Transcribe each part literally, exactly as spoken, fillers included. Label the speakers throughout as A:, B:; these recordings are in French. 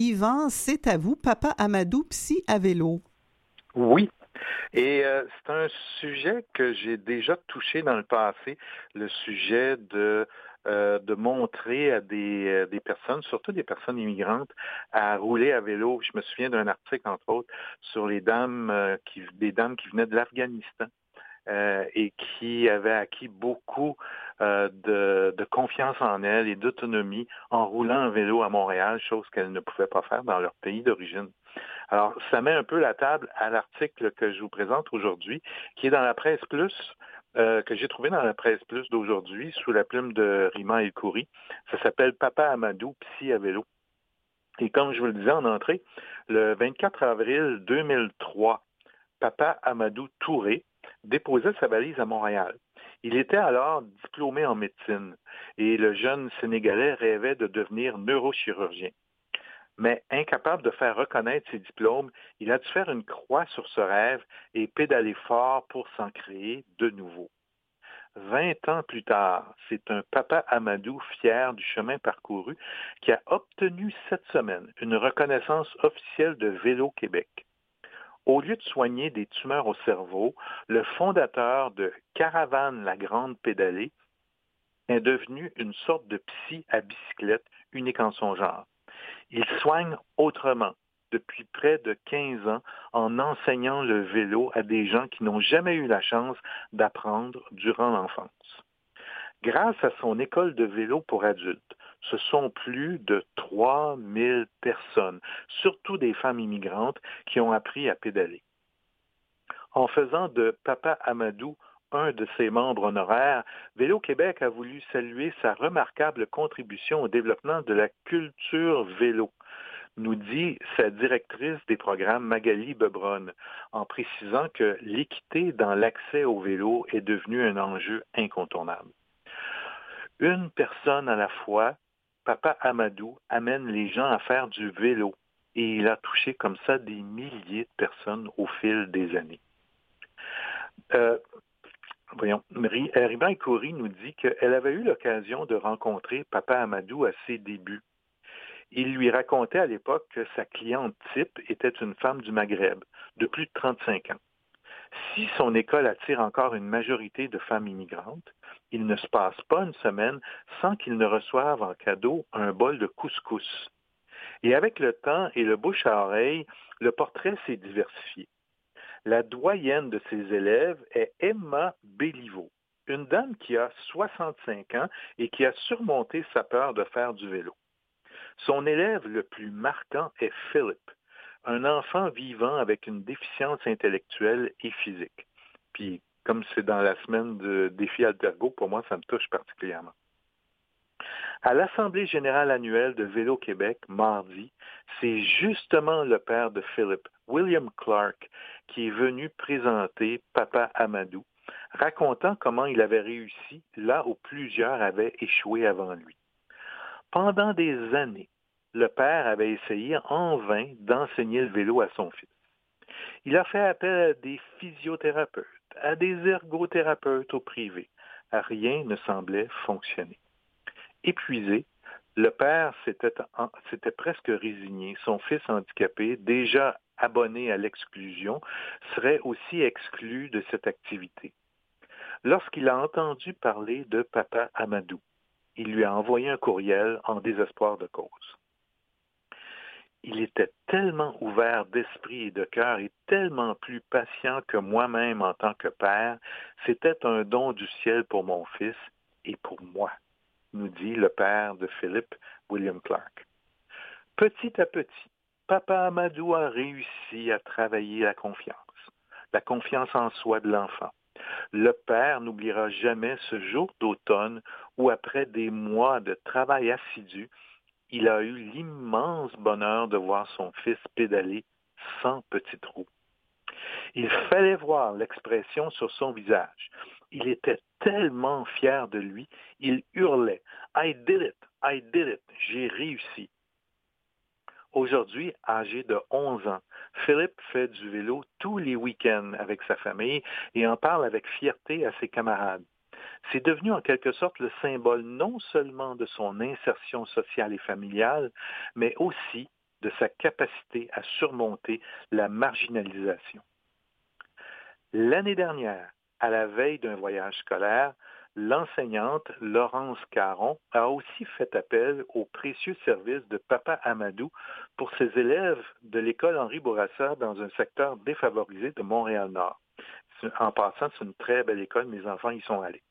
A: Yvan, c'est à vous, Papa Amadou, psy à vélo.
B: Oui, et euh, c'est un sujet que j'ai déjà touché dans le passé, le sujet de, euh, de montrer à des, euh, des personnes, surtout des personnes immigrantes, à rouler à vélo. Je me souviens d'un article, entre autres, sur les dames, euh, qui, des dames qui venaient de l'Afghanistan. Euh, et qui avaient acquis beaucoup euh, de, de confiance en elles et d'autonomie en roulant en vélo à Montréal, chose qu'elles ne pouvaient pas faire dans leur pays d'origine. Alors, ça met un peu la table à l'article que je vous présente aujourd'hui, qui est dans la Presse Plus, euh, que j'ai trouvé dans la Presse Plus d'aujourd'hui, sous la plume de Rima El-Khoury. Ça s'appelle Papa Amadou, psy à vélo. Et comme je vous le disais en entrée, le vingt-quatre avril deux mille trois, Papa Amadou Touré déposait sa valise à Montréal. Il était alors diplômé en médecine et le jeune Sénégalais rêvait de devenir neurochirurgien. Mais incapable de faire reconnaître ses diplômes, il a dû faire une croix sur ce rêve et pédaler fort pour s'en créer de nouveau. Vingt ans plus tard, c'est un Papa Amadou fier du chemin parcouru qui a obtenu cette semaine une reconnaissance officielle de Vélo Québec. Au lieu de soigner des tumeurs au cerveau, le fondateur de Caravane la Grande Pédalée est devenu une sorte de psy à bicyclette unique en son genre. Il soigne autrement depuis près de quinze ans en enseignant le vélo à des gens qui n'ont jamais eu la chance d'apprendre durant l'enfance. Grâce à son école de vélo pour adultes, ce sont plus de trois mille personnes, surtout des femmes immigrantes, qui ont appris à pédaler. En faisant de Papa Amadou un de ses membres honoraires, Vélo Québec a voulu saluer sa remarquable contribution au développement de la culture vélo, nous dit sa directrice des programmes Magali Bebronne, en précisant que l'équité dans l'accès au vélo est devenue un enjeu incontournable. Une personne à la fois, Papa Amadou amène les gens à faire du vélo et il a touché comme ça des milliers de personnes au fil des années. Euh, voyons, Rima El-Khoury nous dit qu'elle avait eu l'occasion de rencontrer Papa Amadou à ses débuts. Il lui racontait à l'époque que sa cliente type était une femme du Maghreb, de plus de trente-cinq ans. Si son école attire encore une majorité de femmes immigrantes, il ne se passe pas une semaine sans qu'ils ne reçoivent en cadeau un bol de couscous. Et avec le temps et le bouche à oreille, le portrait s'est diversifié. La doyenne de ses élèves est Emma Béliveau, une dame qui a soixante-cinq ans et qui a surmonté sa peur de faire du vélo. Son élève le plus marquant est Philippe, un enfant vivant avec une déficience intellectuelle et physique. Puis, comme c'est dans la semaine de défi Altergo, pour moi, ça me touche particulièrement. À l'Assemblée générale annuelle de Vélo Québec, mardi, c'est justement le père de Philippe, William Clark, qui est venu présenter Papa Amadou, racontant comment il avait réussi là où plusieurs avaient échoué avant lui. Pendant des années, le père avait essayé en vain d'enseigner le vélo à son fils. Il a fait appel à des physiothérapeutes, à des ergothérapeutes au privé. Rien ne semblait fonctionner. Épuisé, le père s'était, en, s'était presque résigné. Son fils handicapé, déjà abonné à l'exclusion, serait aussi exclu de cette activité. Lorsqu'il a entendu parler de Papa Amadou, il lui a envoyé un courriel en désespoir de cause. Il était tellement ouvert d'esprit et de cœur et tellement plus patient que moi-même en tant que père. C'était un don du ciel pour mon fils et pour moi, nous dit le père de Philippe, William Clark. Petit à petit, Papa Amadou a réussi à travailler la confiance, la confiance en soi de l'enfant. Le père n'oubliera jamais ce jour d'automne où, après des mois de travail assidu, il a eu l'immense bonheur de voir son fils pédaler sans petite roue. Il fallait voir l'expression sur son visage. Il était tellement fier de lui, il hurlait « I did it! I did it! J'ai réussi! » Aujourd'hui, âgé de onze ans, Philippe fait du vélo tous les week-ends avec sa famille et en parle avec fierté à ses camarades. C'est devenu en quelque sorte le symbole non seulement de son insertion sociale et familiale, mais aussi de sa capacité à surmonter la marginalisation. L'année dernière, à la veille d'un voyage scolaire, l'enseignante Laurence Caron a aussi fait appel aux précieux services de Papa Amadou pour ses élèves de l'école Henri Bourassa dans un secteur défavorisé de Montréal-Nord. En passant, c'est une très belle école, mes enfants y sont allés.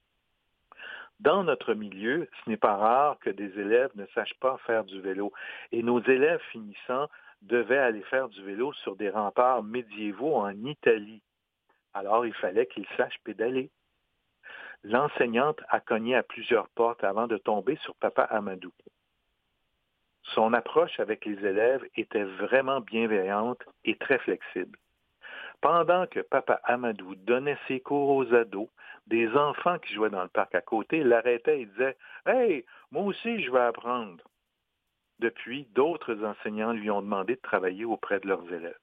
B: Dans notre milieu, ce n'est pas rare que des élèves ne sachent pas faire du vélo. Et nos élèves finissants devaient aller faire du vélo sur des remparts médiévaux en Italie. Alors, il fallait qu'ils sachent pédaler. L'enseignante a cogné à plusieurs portes avant de tomber sur Papa Amadou. Son approche avec les élèves était vraiment bienveillante et très flexible. Pendant que Papa Amadou donnait ses cours aux ados, des enfants qui jouaient dans le parc à côté l'arrêtaient et disaient « Hey, moi aussi je veux apprendre ». Depuis, d'autres enseignants lui ont demandé de travailler auprès de leurs élèves.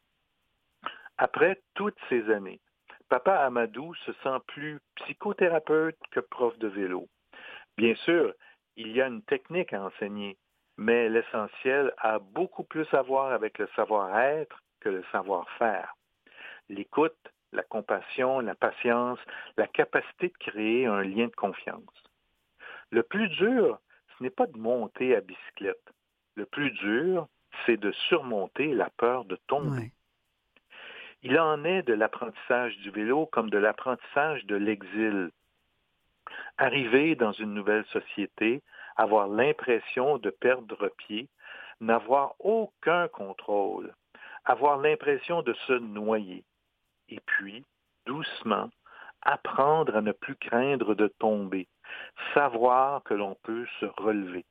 B: Après toutes ces années, Papa Amadou se sent plus psychothérapeute que prof de vélo. Bien sûr, il y a une technique à enseigner, mais l'essentiel a beaucoup plus à voir avec le savoir-être que le savoir-faire. L'écoute, la compassion, la patience, la capacité de créer un lien de confiance. Le plus dur, ce n'est pas de monter à bicyclette. Le plus dur, c'est de surmonter la peur de tomber. Ouais. Il en est de l'apprentissage du vélo comme de l'apprentissage de l'exil. Arriver dans une nouvelle société, avoir l'impression de perdre pied, n'avoir aucun contrôle, avoir l'impression de se noyer. Et puis, doucement, apprendre à ne plus craindre de tomber, savoir que l'on peut se relever.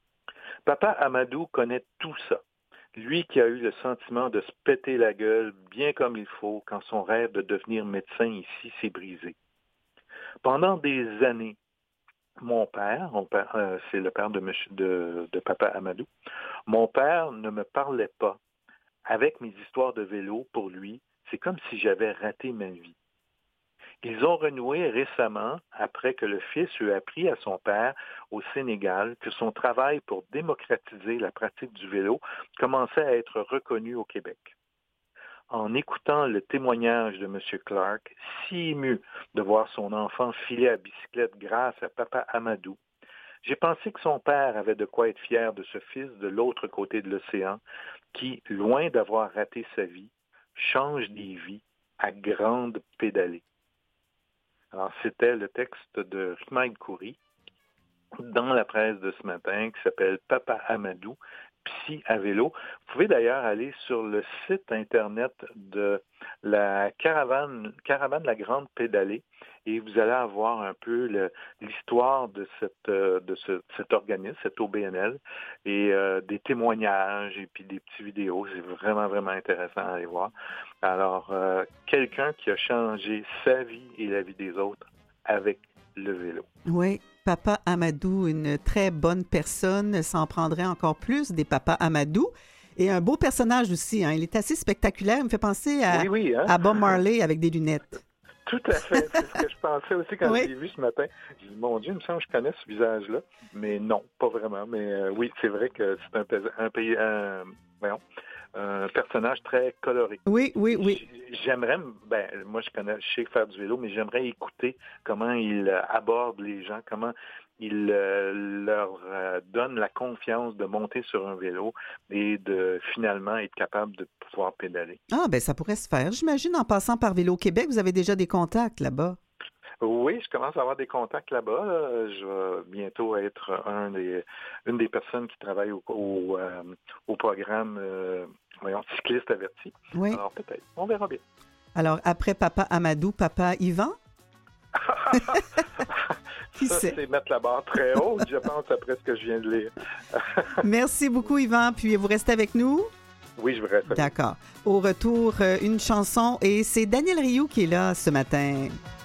B: Papa Amadou connaît tout ça. Lui qui a eu le sentiment de se péter la gueule bien comme il faut quand son rêve de devenir médecin ici s'est brisé. Pendant des années, mon père, mon père euh, c'est le père de, monsieur, de, de Papa Amadou, mon père ne me parlait pas. Avec mes histoires de vélo, pour lui, c'est comme si j'avais raté ma vie. Ils ont renoué récemment après que le fils eut appris à son père au Sénégal que son travail pour démocratiser la pratique du vélo commençait à être reconnu au Québec. En écoutant le témoignage de M. Clark, si ému de voir son enfant filer à bicyclette grâce à Papa Amadou, j'ai pensé que son père avait de quoi être fier de ce fils de l'autre côté de l'océan qui, loin d'avoir raté sa vie, change des vies à grande pédalée. Alors, c'était le texte de Rima Khoury dans la presse de ce matin qui s'appelle « Papa Amadou, psy à vélo ». Vous pouvez d'ailleurs aller sur le site Internet de la caravane, caravane La Grande Pédalée et vous allez avoir un peu le, l'histoire de, cette, de ce, cet organisme, cet O B N L, et euh, des témoignages et puis des petites vidéos. C'est vraiment, vraiment intéressant à aller voir. Alors, euh, quelqu'un qui a changé sa vie et la vie des autres avec le vélo.
A: Oui, Papa Amadou, une très bonne personne. Ça en prendrait encore plus des Papa Amadou. Et un beau personnage aussi. Hein. Il est assez spectaculaire. Il me fait penser à,
B: oui, oui, hein?
A: à Bob Marley avec des lunettes.
B: Tout à fait. C'est ce que je pensais aussi quand
A: oui.
B: je l'ai vu ce matin. J'ai dit, mon Dieu, il me semble que je connais ce visage-là. Mais non, pas vraiment. Mais euh, oui, c'est vrai que c'est un, un pays... Un, voyons, un personnage très coloré.
A: Oui, oui, oui.
B: J'aimerais, ben, moi je connais, je sais faire du vélo, mais j'aimerais écouter comment il aborde les gens, comment il euh, leur euh, donne la confiance de monter sur un vélo et de finalement être capable de pouvoir pédaler.
A: Ah, ben ça pourrait se faire. J'imagine en passant par Vélo Québec, vous avez déjà des contacts là-bas.
B: Oui, je commence à avoir des contacts là-bas. Là. Je vais bientôt être un des, une des personnes qui travaille au, au, euh, au programme euh, voyons, cycliste averti.
A: Oui.
B: Alors peut-être, on verra bien.
A: Alors après Papa Amadou, Papa Yvan?
B: Qui ça, sait? C'est mettre la barre très haute, je pense, après ce que je viens de lire.
A: Merci beaucoup, Yvan. Puis vous restez avec nous?
B: Oui, je vous reste.
A: D'accord. Au retour, une chanson et c'est Daniel Rioux qui est là ce matin.